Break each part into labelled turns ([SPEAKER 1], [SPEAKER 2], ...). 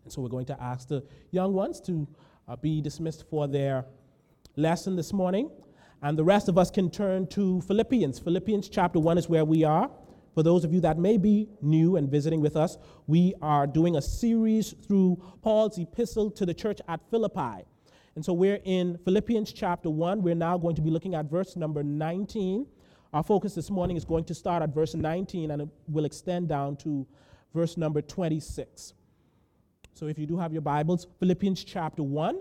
[SPEAKER 1] And so we're going to ask the young ones to be dismissed for their lesson this morning. And the rest of us can turn to Philippians. Philippians chapter 1 is where we are. For those of you that may be new and visiting with us, we are doing a series through Paul's epistle to the church at Philippi. And so we're in Philippians chapter 1. We're now going to be looking at verse number 19. Our focus this morning is going to start at verse 19 and it will extend down to verse number 26. So if you do have your Bibles, Philippians chapter 1.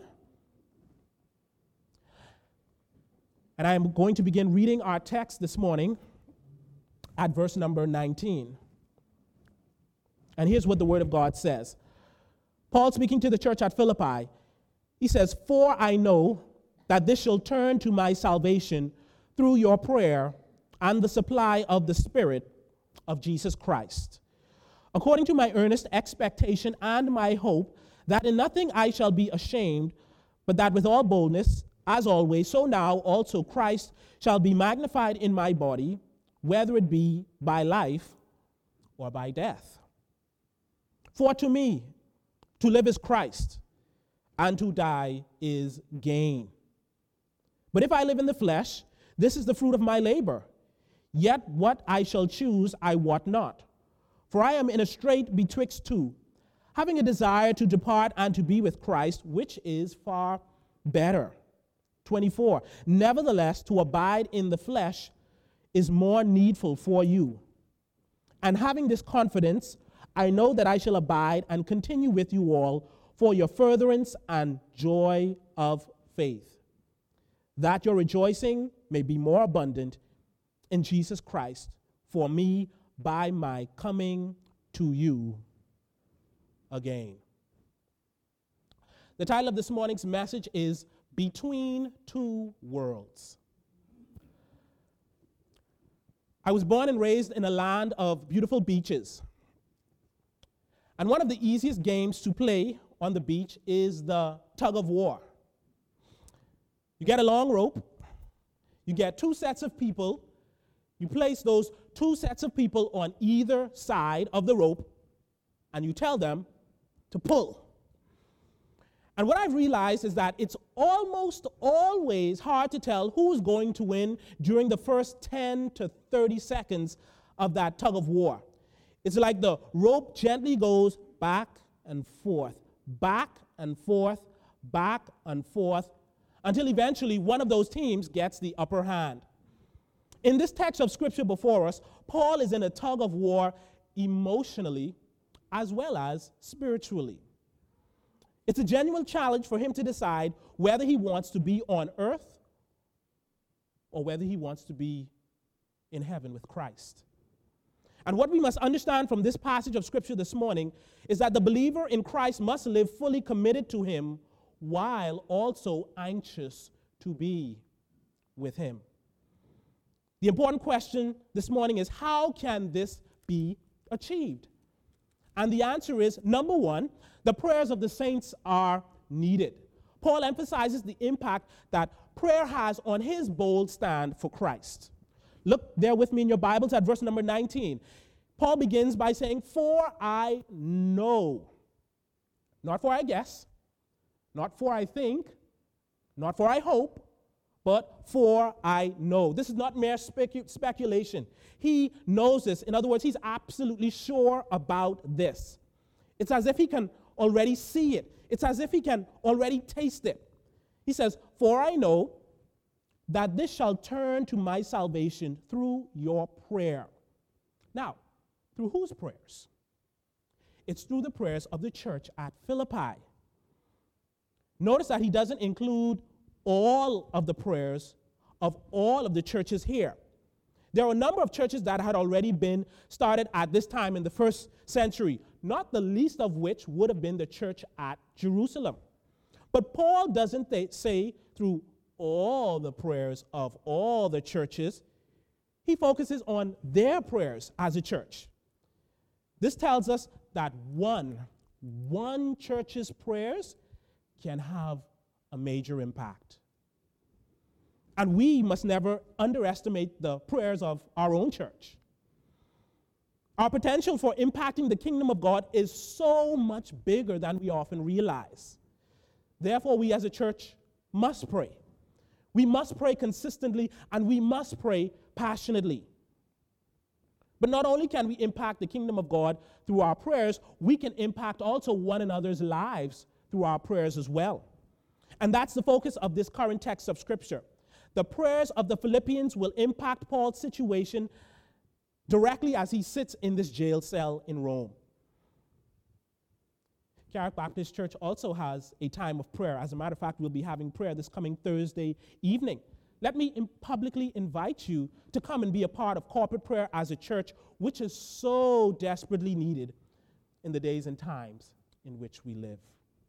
[SPEAKER 1] And I am going to begin reading our text this morning at verse number 19. And here's what the Word of God says. Paul speaking to the church at Philippi, he says, "For I know that this shall turn to my salvation through your prayer and the supply of the Spirit of Jesus Christ, according to my earnest expectation and my hope that in nothing I shall be ashamed, but that with all boldness, as always, so now also Christ shall be magnified in my body, whether it be by life or by death. For to me, to live is Christ, and to die is gain. But if I live in the flesh, this is the fruit of my labor. Yet what I shall choose I wot not. For I am in a strait betwixt two, having a desire to depart and to be with Christ, which is far better." 24, "Nevertheless, to abide in the flesh is more needful for you. And having this confidence, I know that I shall abide and continue with you all for your furtherance and joy of faith, that your rejoicing may be more abundant in Jesus Christ for me by my coming to you again." The title of this morning's message is Between Two Worlds. I was born and raised in a land of beautiful beaches. And one of the easiest games to play on the beach is the tug of war. You get a long rope, you get two sets of people, you place those two sets of people on either side of the rope, and you tell them to pull. And what I've realized is that it's almost always hard to tell who's going to win during the first 10 to 30 seconds of that tug of war. It's like the rope gently goes back and forth, back and forth, back and forth, until eventually one of those teams gets the upper hand. In this text of scripture before us, Paul is in a tug of war emotionally as well as spiritually. It's a genuine challenge for him to decide whether he wants to be on earth or whether he wants to be in heaven with Christ. And what we must understand from this passage of scripture this morning is that the believer in Christ must live fully committed to him while also anxious to be with him. The important question this morning is, how can this be achieved? And the answer is, number one, the prayers of the saints are needed. Paul emphasizes the impact that prayer has on his bold stand for Christ. Look there with me in your Bibles at verse number 19. Paul begins by saying, "For I know," not for I guess, not for I think, not for I hope, but for I know. This is not mere speculation. He knows this. In other words, he's absolutely sure about this. It's as if he can already see it. It's as if he can already taste it. He says, "For I know that this shall turn to my salvation through your prayer." Now, through whose prayers? It's through the prayers of the church at Philippi. Notice that he doesn't include all of the prayers of all of the churches here. There are a number of churches that had already been started at this time in the first century, not the least of which would have been the church at Jerusalem. But Paul doesn't say through all the prayers of all the churches. He focuses on their prayers as a church. This tells us that one church's prayers can have a major impact. And we must never underestimate the prayers of our own church. Our potential for impacting the kingdom of God is so much bigger than we often realize. Therefore, we as a church must pray. We must pray consistently, and we must pray passionately. But not only can we impact the kingdom of God through our prayers, we can impact also one another's lives through our prayers as well. And that's the focus of this current text of Scripture. The prayers of the Philippians will impact Paul's situation directly as he sits in this jail cell in Rome. Carrick Baptist Church also has a time of prayer. As a matter of fact, we'll be having prayer this coming Thursday evening. Let me publicly invite you to come and be a part of corporate prayer as a church, which is so desperately needed in the days and times in which we live.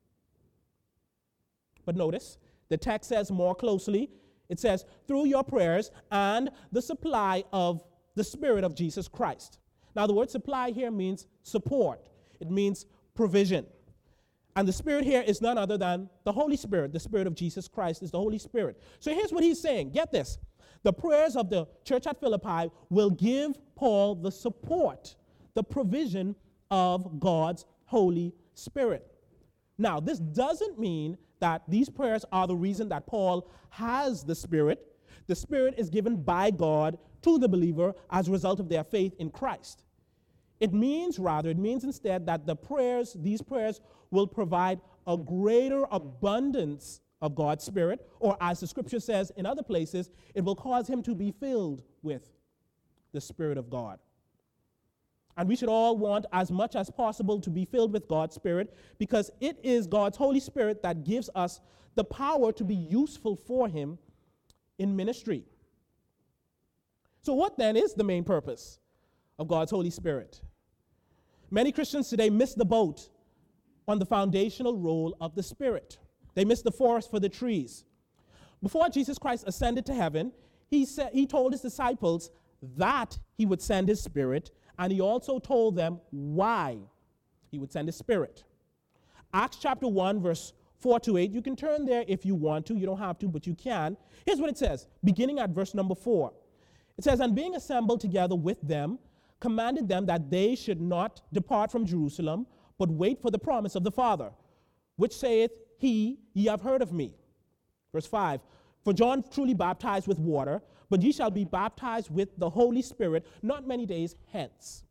[SPEAKER 1] But notice, the text says more closely, it says, through your prayers and the supply of the Spirit of Jesus Christ. Now, the word supply here means support. It means provision. And the Spirit here is none other than the Holy Spirit. The Spirit of Jesus Christ is the Holy Spirit. So here's what he's saying. Get this. The prayers of the church at Philippi will give Paul the support, the provision of God's Holy Spirit. Now, this doesn't mean that these prayers are the reason that Paul has the Spirit. The Spirit is given by God to the believer as a result of their faith in Christ. It means instead that these prayers will provide a greater abundance of God's Spirit, or as the Scripture says in other places, it will cause him to be filled with the Spirit of God. And we should all want as much as possible to be filled with God's Spirit, because it is God's Holy Spirit that gives us the power to be useful for him in ministry. So what then is the main purpose of God's Holy Spirit? Many Christians today miss the boat on the foundational role of the Spirit. They miss the forest for the trees. Before Jesus Christ ascended to heaven, he told his disciples that he would send his Spirit, and he also told them why he would send his Spirit. Acts chapter 1, verse 4-8. You can turn there if you want to. You don't have to, but you can. Here's what it says, beginning at verse number 4. It says, and being assembled together with them, commanded them that they should not depart from Jerusalem, but wait for the promise of the Father, which saith he, ye have heard of me. Verse 5, for John truly baptized with water, but ye shall be baptized with the Holy Spirit not many days hence.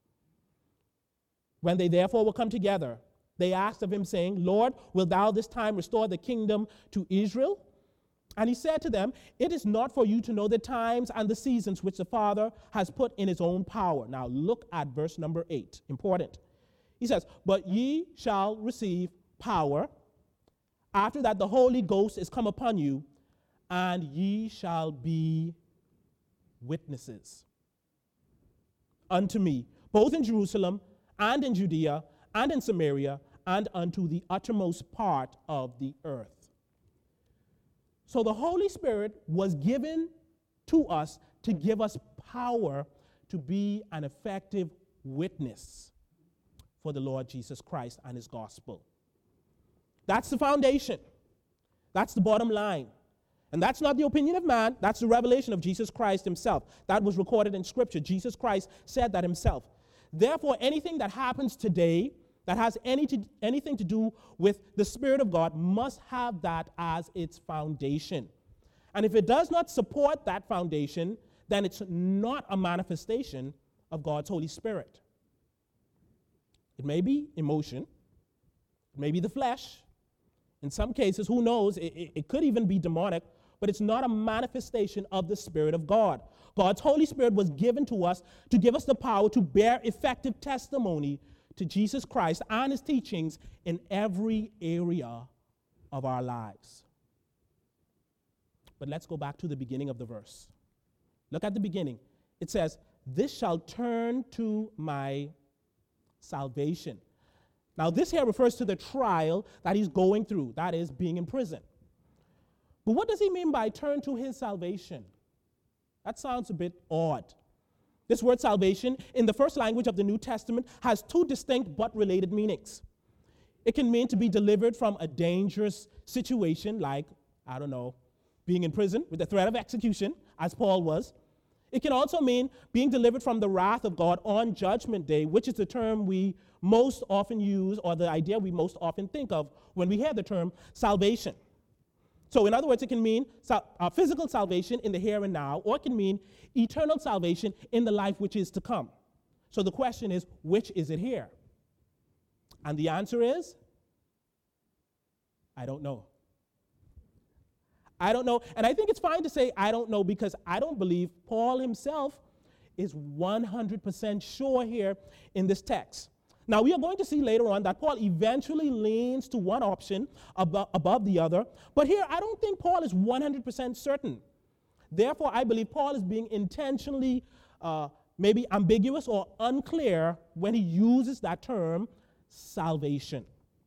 [SPEAKER 1] When they therefore were come together, they asked of him, saying, Lord, wilt thou this time restore the kingdom to Israel? And he said to them, it is not for you to know the times and the seasons which the Father has put in his own power. Now look at verse number 8, important. He says, but ye shall receive power. After that the Holy Ghost is come upon you, and ye shall be witnesses unto me, both in Jerusalem and in Judea and in Samaria and unto the uttermost part of the earth. So the Holy Spirit was given to us to give us power to be an effective witness for the Lord Jesus Christ and his gospel. That's the foundation. That's the bottom line. And that's not the opinion of man. That's the revelation of Jesus Christ himself. That was recorded in Scripture. Jesus Christ said that himself. Therefore, anything that happens today that has anything to do with the Spirit of God must have that as its foundation. And if it does not support that foundation, then it's not a manifestation of God's Holy Spirit. It may be emotion. It may be the flesh. In some cases, who knows, it could even be demonic, but it's not a manifestation of the Spirit of God. God's Holy Spirit was given to us to give us the power to bear effective testimony to Jesus Christ and his teachings in every area of our lives. But let's go back to the beginning of the verse. Look at the beginning. It says, this shall turn to my salvation. Now, this here refers to the trial that he's going through, that is, being in prison. But what does he mean by turn to his salvation? That sounds a bit odd. This word salvation, in the first language of the New Testament, has two distinct but related meanings. It can mean to be delivered from a dangerous situation, like, being in prison with the threat of execution, as Paul was. It can also mean being delivered from the wrath of God on Judgment Day, which is the term we most often use, or the idea we most often think of when we hear the term salvation. So in other words, it can mean physical salvation in the here and now, or it can mean eternal salvation in the life which is to come. So the question is, which is it here? And the answer is, I don't know. I don't know. And I think it's fine to say I don't know, because I don't believe Paul himself is 100% sure here in this text. Now, we are going to see later on that Paul eventually leans to one option above the other. But here, I don't think Paul is 100% certain. Therefore, I believe Paul is being intentionally maybe ambiguous or unclear when he uses that term, salvation.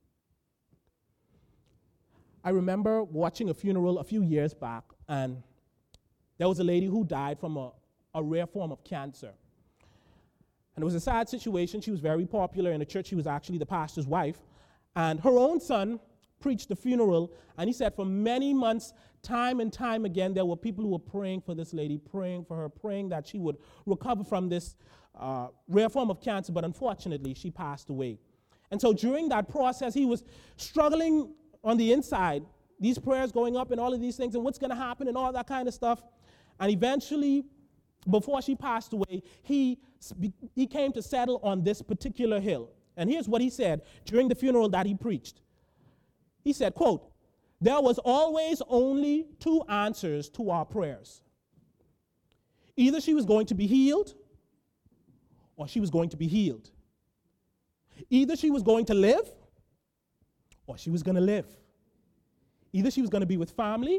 [SPEAKER 1] I remember watching a funeral a few years back, and there was a lady who died from a rare form of cancer. And it was a sad situation. She was very popular in the church. She was actually the pastor's wife. And her own son preached the funeral, and he said for many months, time and time again, there were people who were praying for this lady, praying for her, praying that she would recover from this rare form of cancer, but unfortunately, she passed away. And so during that process, he was struggling on the inside, these prayers going up and all of these things, and what's going to happen and all that kind of stuff. And eventually, before she passed away, he came to settle on this particular hill. And here's what he said during the funeral that he preached. He said, quote, "There was always only two answers to our prayers. Either she was going to be healed, or she was going to be healed. Either she was going to live, or she was going to live. Either she was going to be with family,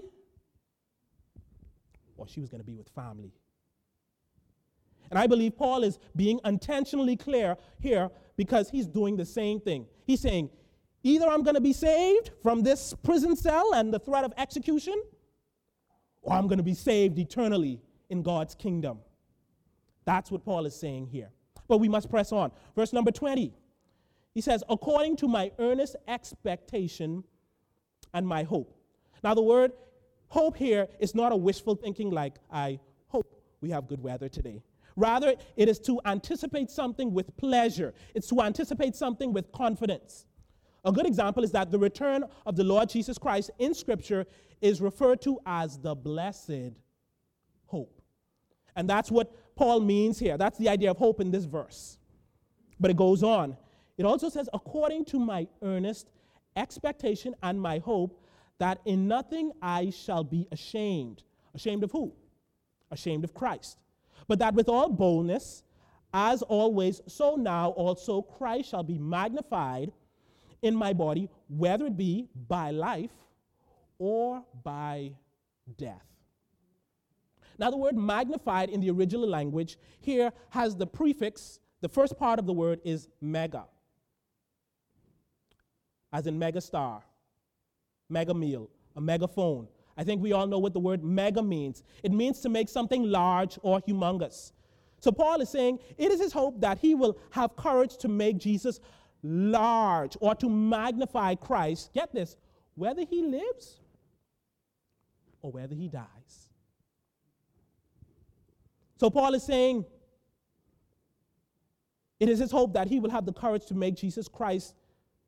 [SPEAKER 1] or she was going to be with family." And I believe Paul is being intentionally clear here because he's doing the same thing. He's saying, either I'm going to be saved from this prison cell and the threat of execution, or I'm going to be saved eternally in God's kingdom. That's what Paul is saying here. But we must press on. Verse number 20. He says, according to my earnest expectation and my hope. Now the word hope here is not a wishful thinking like, I hope we have good weather today. Rather, it is to anticipate something with pleasure. It's to anticipate something with confidence. A good example is that the return of the Lord Jesus Christ in Scripture is referred to as the blessed hope. And that's what Paul means here. That's the idea of hope in this verse. But it goes on. It also says, according to my earnest expectation and my hope, that in nothing I shall be ashamed. Ashamed of who? Ashamed of Christ. But that with all boldness, as always, so now also Christ shall be magnified in my body, whether it be by life or by death. Now the word magnified in the original language here has the prefix, the first part of the word is mega, as in megastar, mega meal, a megaphone. I think we all know what the word mega means. It means to make something large or humongous. So Paul is saying it is his hope that he will have courage to make Jesus large or to magnify Christ, get this, whether he lives or whether he dies. So Paul is saying it is his hope that he will have the courage to make Jesus Christ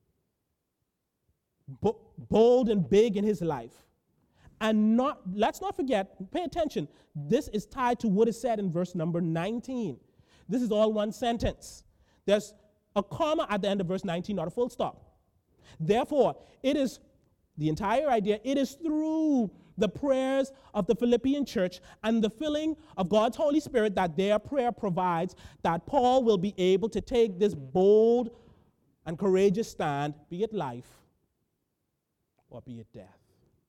[SPEAKER 1] bold and big in his life. And let's not forget, pay attention, this is tied to what is said in verse number 19. This is all one sentence. There's a comma at the end of verse 19, not a full stop. Therefore, it is the entire idea, it is through the prayers of the Philippian church and the filling of God's Holy Spirit that their prayer provides that Paul will be able to take this bold and courageous stand, be it life or be it death.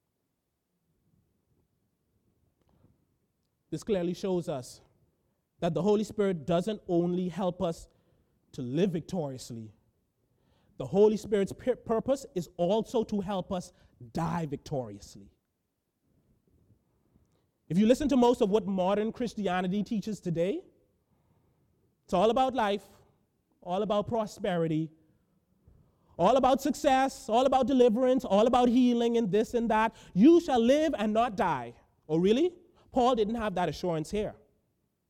[SPEAKER 1] This clearly shows us that the Holy Spirit doesn't only help us to live victoriously. The Holy Spirit's purpose is also to help us die victoriously. If you listen to most of what modern Christianity teaches today, it's all about life, all about prosperity, all about success, all about deliverance, all about healing and this and that. You shall live and not die. Oh, really? Paul didn't have that assurance here.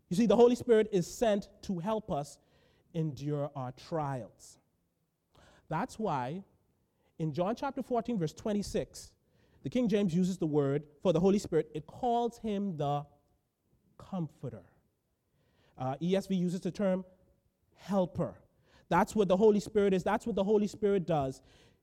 [SPEAKER 1] You see, the Holy Spirit is sent to help us endure our trials. That's why in John chapter 14, verse 26, the King James uses the word for the Holy Spirit. It calls him the Comforter. ESV uses the term helper. That's what the Holy Spirit is. That's what the Holy Spirit does.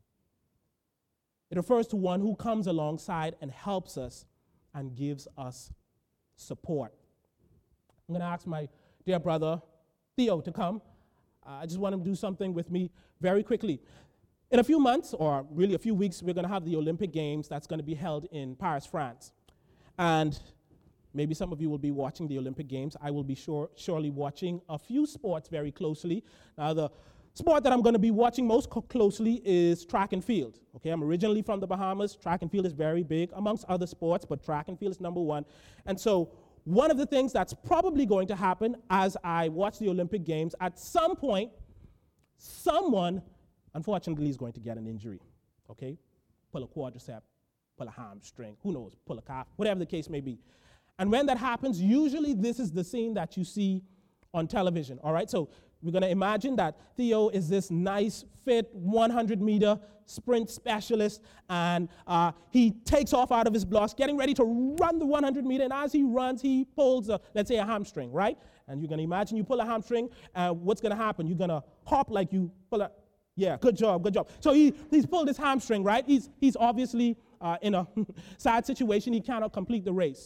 [SPEAKER 1] It refers to one who comes alongside and helps us and gives us support. I'm going to ask my dear brother Theo to come. I just want him to do something with me very quickly. In a few months, or really a few weeks, we're going to have the Olympic Games that's going to be held in Paris, France. And maybe some of you will be watching the Olympic Games. I will be surely watching a few sports very closely. Now, the sport that I'm going to be watching most closely is track and field. Okay, I'm originally from the Bahamas. Track and field is very big amongst other sports, but track and field is number one. And so one of the things that's probably going to happen as I watch the Olympic Games, at some point, someone, unfortunately, is going to get an injury. Okay, pull a quadricep, pull a hamstring, who knows, pull a calf, whatever the case may be. And when that happens, usually this is the scene that you see on television, all right? So we're going to imagine that Theo is this nice, fit, 100-meter sprint specialist, and he takes off out of his blocks, getting ready to run the 100-meter, and as he runs, he pulls, let's say, a hamstring, right? And you're going to imagine you pull a hamstring, and what's going to happen? You're going to hop like you pull a, yeah, good job, good job. So he's pulled his hamstring, right? He's obviously in a sad situation. He cannot complete the race.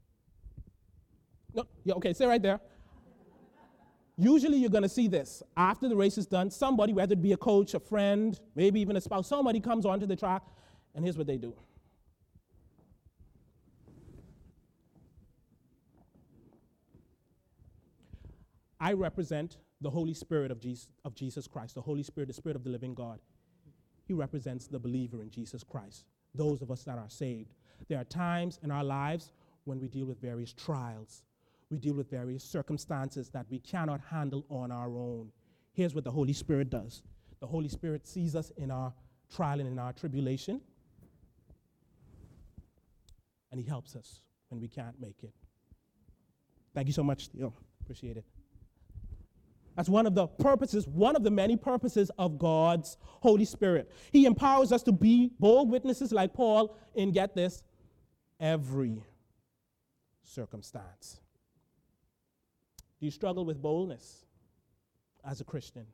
[SPEAKER 1] No, yeah, okay, stay right there. Usually you're going to see this. After the race is done, somebody, whether it be a coach, a friend, maybe even a spouse, somebody comes onto the track, and here's what they do. I represent the Holy Spirit of Jesus Christ, the Holy Spirit, the Spirit of the living God. He represents the believer in Jesus Christ, those of us that are saved. There are times in our lives when we deal with various trials. We deal with various circumstances that we cannot handle on our own. Here's what the Holy Spirit does. The Holy Spirit sees us in our trial and in our tribulation, and he helps us when we can't make it. Thank you so much, Theo. Appreciate it. That's one of the purposes, one of the many purposes of God's Holy Spirit. He empowers us to be bold witnesses like Paul in, get this, every circumstance. Do you struggle with boldness as a Christian?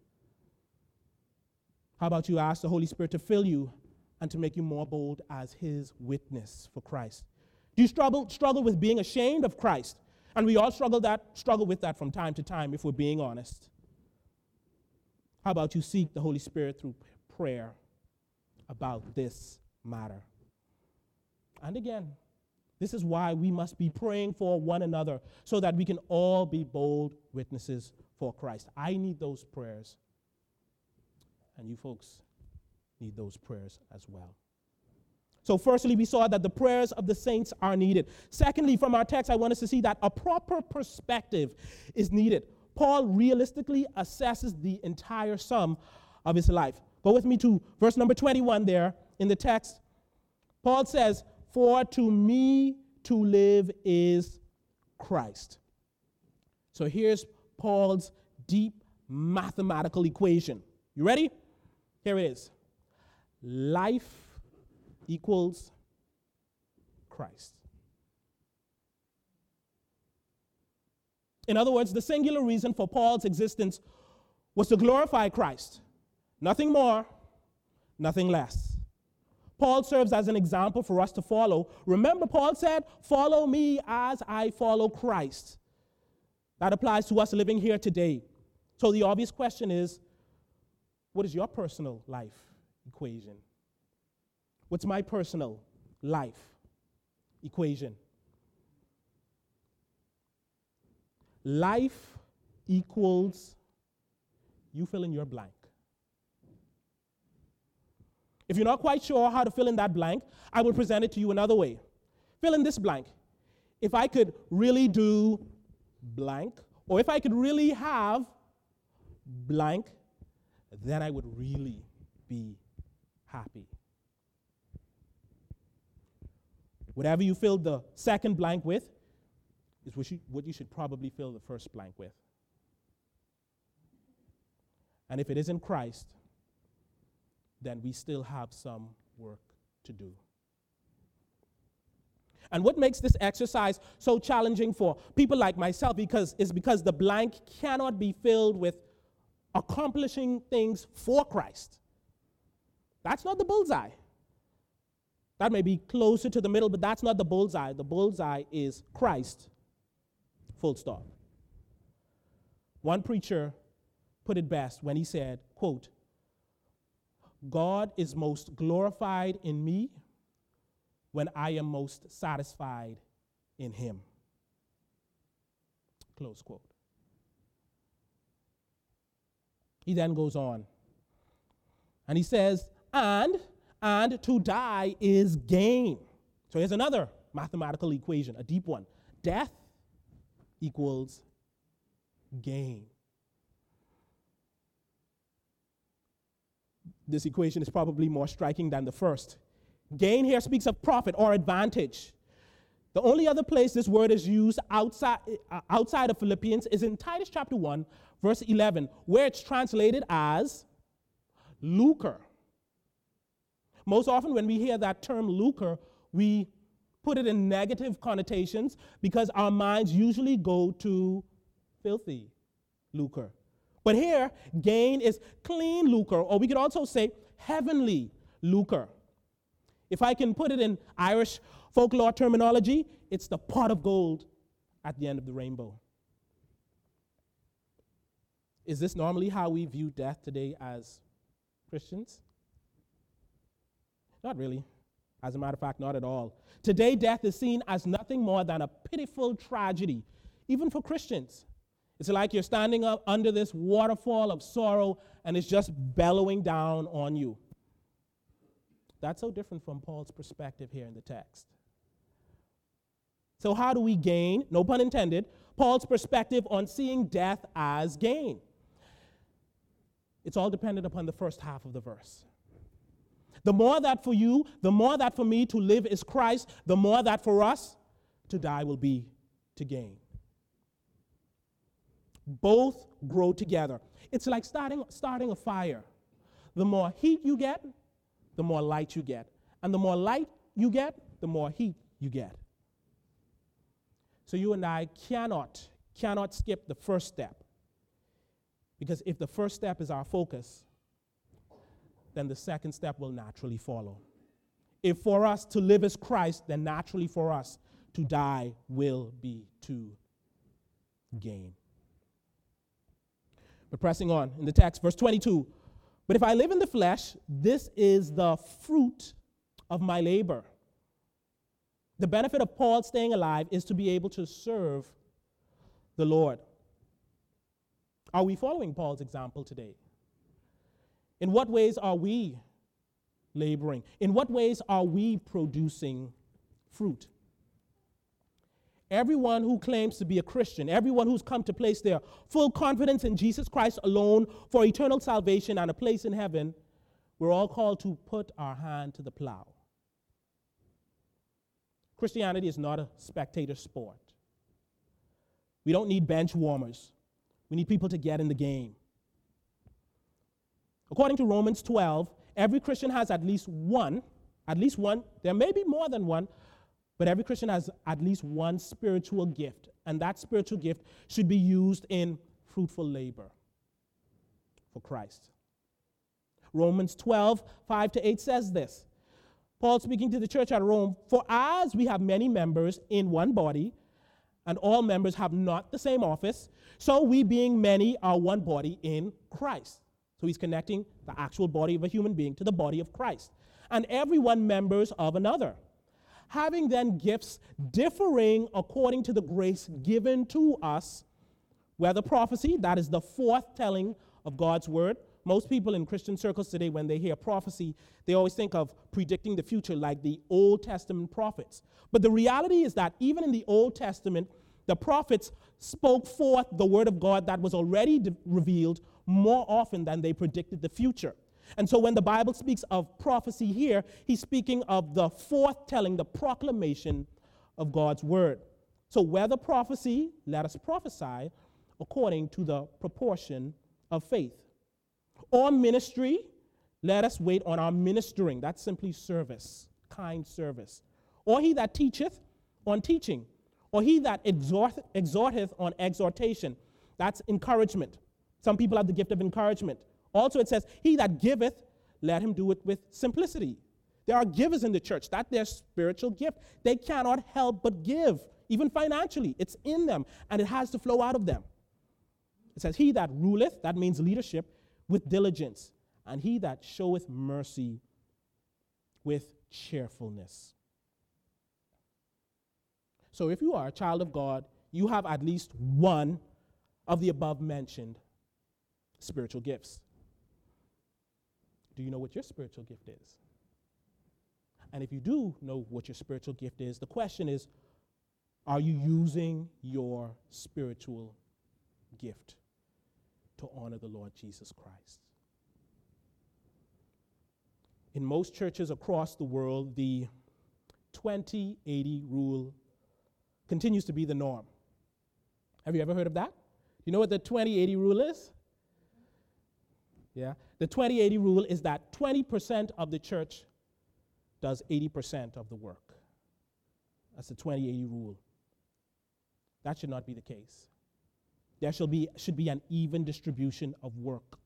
[SPEAKER 1] How about you ask the Holy Spirit to fill you and to make you more bold as his witness for Christ? Do you struggle with being ashamed of Christ? And we all struggle with that from time to time if we're being honest. How about you seek the Holy Spirit through prayer about this matter? And again, this is why we must be praying for one another so that we can all be bold witnesses for Christ. I need those prayers. And you folks need those prayers as well. So firstly, we saw that the prayers of the saints are needed. Secondly, from our text, I want us to see that a proper perspective is needed. Paul realistically assesses the entire sum of his life. Go with me to verse number 21 there in the text. Paul says, "For to me to live is Christ." So here's Paul's deep mathematical equation. You ready? Here it is. Life equals Christ. In other words, the singular reason for Paul's existence was to glorify Christ. Nothing more, nothing less. Paul serves as an example for us to follow. Remember, Paul said, "Follow me as I follow Christ." That applies to us living here today. So the obvious question is, what is your personal life equation? What's my personal life equation? Life equals, you fill in your blank. If you're not quite sure how to fill in that blank, I will present it to you another way. Fill in this blank. If I could really do blank, or if I could really have blank, then I would really be happy. Whatever you fill the second blank with, is what you should probably fill the first blank with. And if it isn't Christ, then we still have some work to do. And what makes this exercise so challenging for people like myself is because the blank cannot be filled with accomplishing things for Christ. That's not the bullseye. That may be closer to the middle, but that's not the bullseye. The bullseye is Christ, full stop. One preacher put it best when he said, quote, "God is most glorified in me when I am most satisfied in him." Close quote. He then goes on, and he says, and to die is gain. So here's another mathematical equation, a deep one. Death equals gain. This equation is probably more striking than the first. Gain here speaks of profit or advantage. The only other place this word is used outside of Philippians is in Titus chapter 1, verse 11, where it's translated as lucre. Most often when we hear that term lucre, we put it in negative connotations because our minds usually go to filthy lucre. But here, gain is clean lucre, or we could also say heavenly lucre. If I can put it in Irish folklore terminology, it's the pot of gold at the end of the rainbow. Is this normally how we view death today as Christians? Not really. As a matter of fact, not at all. Today, death is seen as nothing more than a pitiful tragedy, even for Christians. It's like you're standing up under this waterfall of sorrow and it's just bellowing down on you. That's so different from Paul's perspective here in the text. So how do we gain, no pun intended, Paul's perspective on seeing death as gain? It's all dependent upon the first half of the verse. The more that for you, the more that for me to live is Christ, the more that for us to die will be to gain. Both grow together. It's like starting a fire. The more heat you get, the more light you get. And the more light you get, the more heat you get. So you and I cannot skip the first step. Because if the first step is our focus, then the second step will naturally follow. If for us to live is Christ, then naturally for us to die will be to gain. But pressing on in the text, verse 22, "But if I live in the flesh, this is the fruit of my labor." The benefit of Paul staying alive is to be able to serve the Lord. Are we following Paul's example today? In what ways are we laboring? In what ways are we producing fruit? Everyone who claims to be a Christian, everyone who's come to place their full confidence in Jesus Christ alone for eternal salvation and a place in heaven, we're all called to put our hand to the plow. Christianity is not a spectator sport. We don't need bench warmers. We need people to get in the game. According to Romans 12, every Christian has at least one, there may be more than one, but every Christian has at least one spiritual gift, and that spiritual gift should be used in fruitful labor for Christ. Romans 12, 5-8 says this. Paul speaking to the church at Rome, "For as we have many members in one body, and all members have not the same office, so we being many are one body in Christ." So he's connecting the actual body of a human being to the body of Christ. "And everyone members of another. Having then gifts differing according to the grace given to us, whether prophecy," that is the foretelling of God's word. Most people in Christian circles today, when they hear prophecy, they always think of predicting the future like the Old Testament prophets. But the reality is that even in the Old Testament, the prophets spoke forth the word of God that was already revealed more often than they predicted the future. And so when the Bible speaks of prophecy here, he's speaking of the foretelling, the proclamation of God's word. So whether prophecy, let us prophesy according to the proportion of faith. Or ministry, let us wait on our ministering. That's simply service, kind service. Or he that teacheth, on teaching. Or he that exhorteth on exhortation. That's encouragement. Some people have the gift of encouragement. Also it says, he that giveth, let him do it with simplicity. There are givers in the church. That's their spiritual gift. They cannot help but give, even financially. It's in them, and it has to flow out of them. It says, he that ruleth, that means leadership, with diligence, and he that showeth mercy with cheerfulness. So if you are a child of God, you have at least one of the above mentioned spiritual gifts. Do you know what your spiritual gift is? And if you do know what your spiritual gift is, the question is, are you using your spiritual gift to honor the Lord Jesus Christ? In most churches across the world, the 20-80 rule continues to be the norm. Have you ever heard of that? You know what the 20-80 rule is? Yeah. The 20-80 rule is that 20% of the church does 80% of the work. That's the 20-80 rule. That should not be the case. There should be an even distribution of work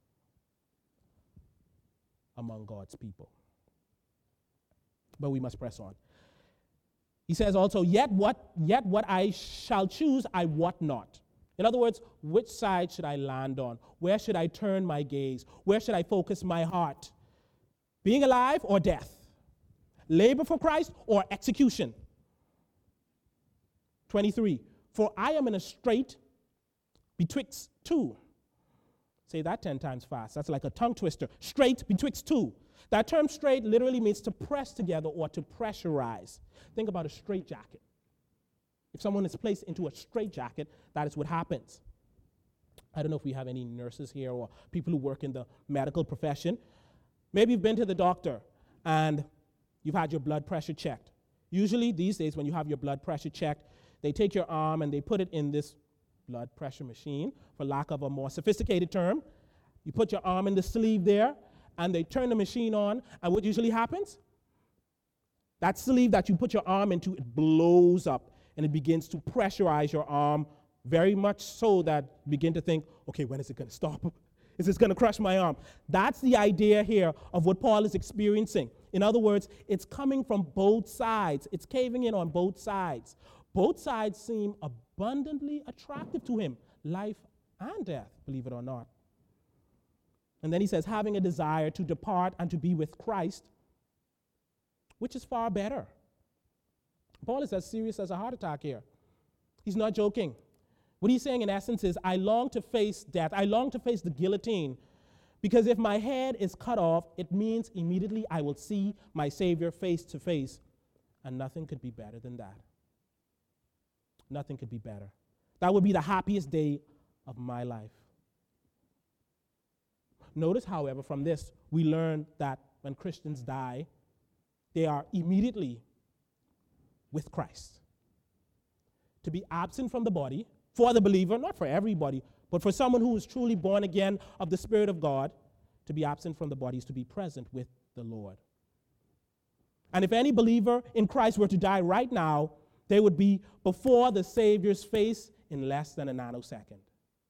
[SPEAKER 1] among God's people. But we must press on. He says also, yet what I shall choose, I wot not. In other words, which side should I land on? Where should I turn my gaze? Where should I focus my heart? Being alive or death? Labor for Christ or execution? 23, for I am in a strait betwixt two. Say that 10 times fast. That's like a tongue twister. Strait betwixt two. That term strait literally means to press together or to pressurize. Think about a straitjacket. If someone is placed into a straitjacket, that is what happens. I don't know if we have any nurses here or people who work in the medical profession. Maybe you've been to the doctor and you've had your blood pressure checked. Usually these days when you have your blood pressure checked, they take your arm and they put it in this blood pressure machine, for lack of a more sophisticated term. You put your arm in the sleeve there, and they turn the machine on, and what usually happens? That sleeve that you put your arm into, it blows up, and it begins to pressurize your arm very much so that you begin to think, okay, when is it going to stop? Is this going to crush my arm? That's the idea here of what Paul is experiencing. In other words, it's coming from both sides. It's caving in on both sides. Both sides seem abundantly attractive to him, life and death, believe it or not. And then he says, having a desire to depart and to be with Christ, which is far better. Paul is as serious as a heart attack here. He's not joking. What he's saying in essence is, I long to face death. I long to face the guillotine, because if my head is cut off, it means immediately I will see my Savior face to face, and nothing could be better than that. Nothing could be better. That would be the happiest day of my life. Notice, however, from this, we learn that when Christians die, they are immediately with Christ. To be absent from the body, for the believer, not for everybody, but for someone who is truly born again of the Spirit of God, to be absent from the body is to be present with the Lord. And if any believer in Christ were to die right now, they would be before the Savior's face in less than a nanosecond.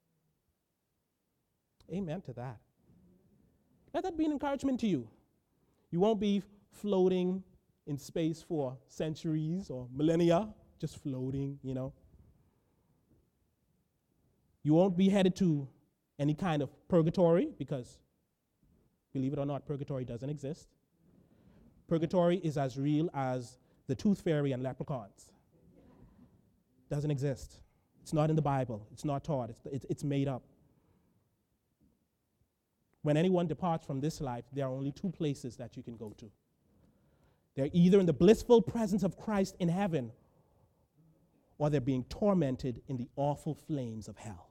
[SPEAKER 1] Amen to that. Let that be an encouragement to you. You won't be floating in space for centuries or millennia, just floating, you know. You won't be headed to any kind of purgatory, because, believe it or not, purgatory doesn't exist. Purgatory is as real as the tooth fairy and leprechauns. Doesn't exist. It's not in the Bible. It's not taught. It's made up. When anyone departs from this life, there are only two places that you can go to. They're either in the blissful presence of Christ in heaven, or they're being tormented in the awful flames of hell.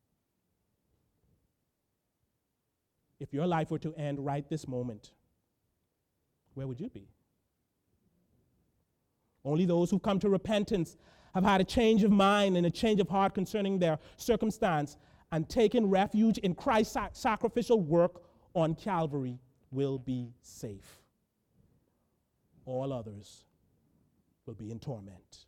[SPEAKER 1] If your life were to end right this moment, where would you be? Only those who come to repentance have had a change of mind and a change of heart concerning their circumstance and taken refuge in Christ's sacrificial work on Calvary will be safe. All others will be in torment.